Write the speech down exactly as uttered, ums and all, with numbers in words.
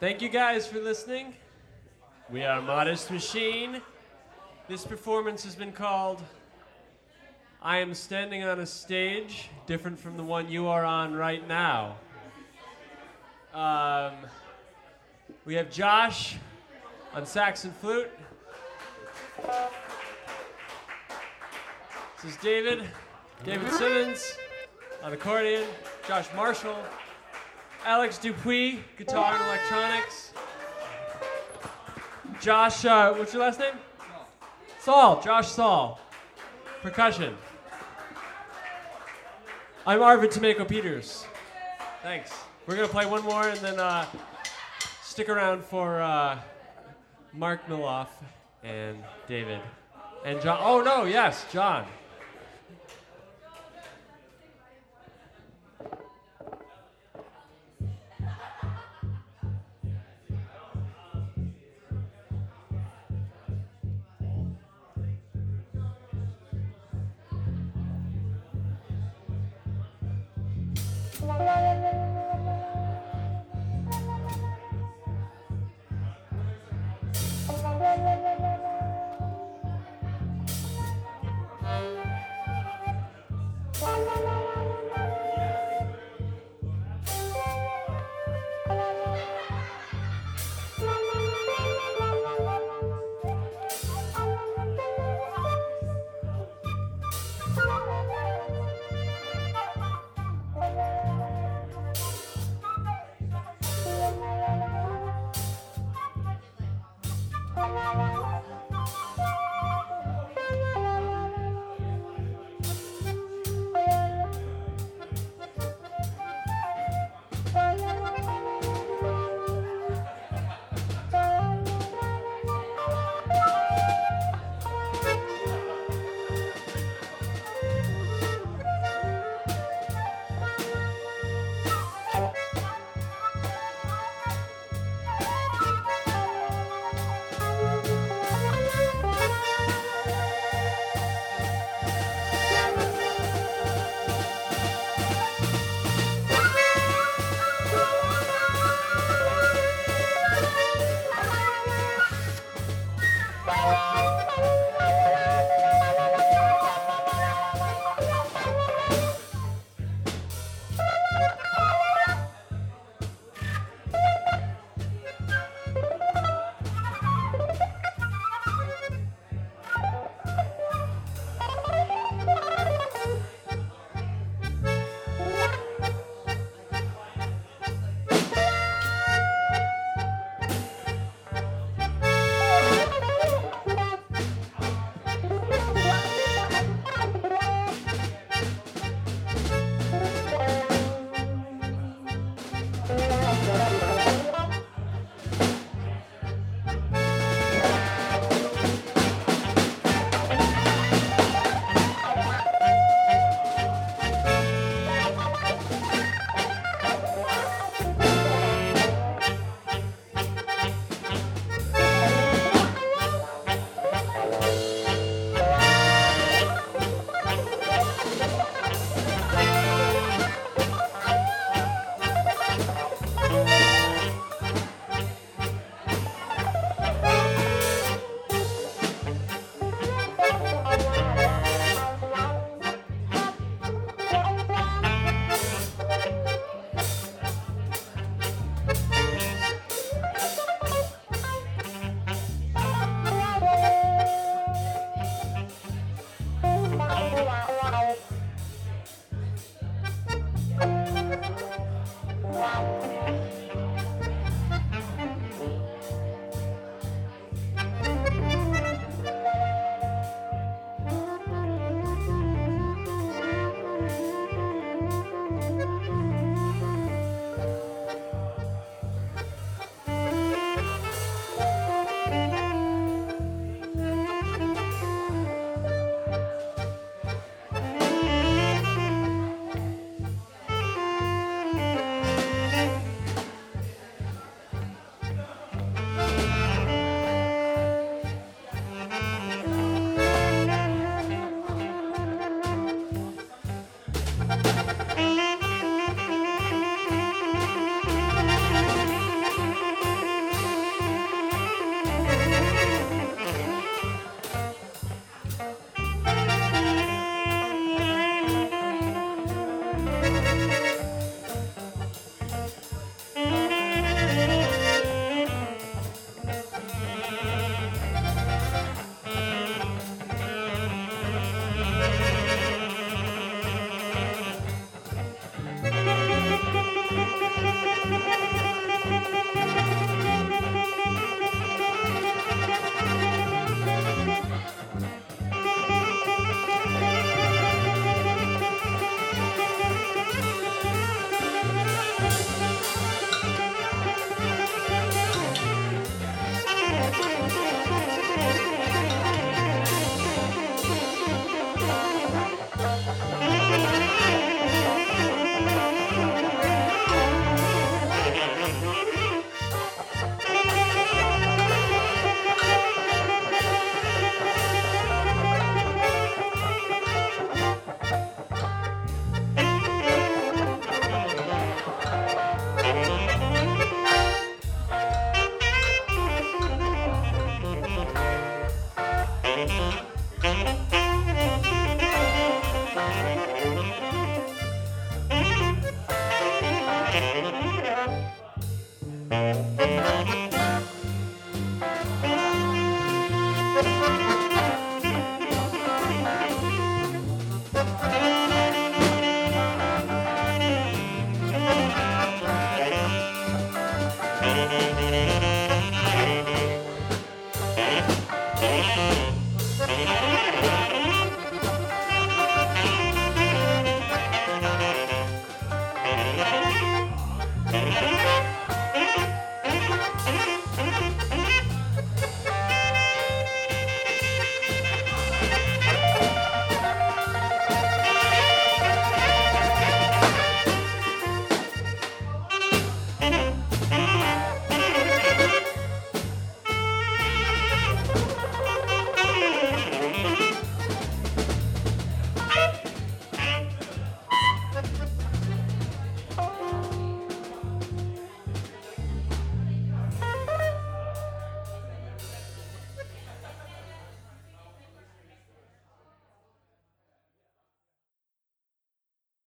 Thank you guys for listening. We are Modest Machine. This performance has been called I Am Standing on a Stage, different from the one you are on right now. Um, we have Josh on sax and flute. This is David, David Simmons on accordion, Josh Marshall, Alex Dupuis, guitar and electronics. Josh, uh, what's your last name? Saul. Saul, Josh Saul, percussion. I'm Arvid Tomeko Peters. Thanks. We're gonna play one more and then uh, stick around for uh, Mark Miloff and David and John. Oh no, yes, John. Thank you.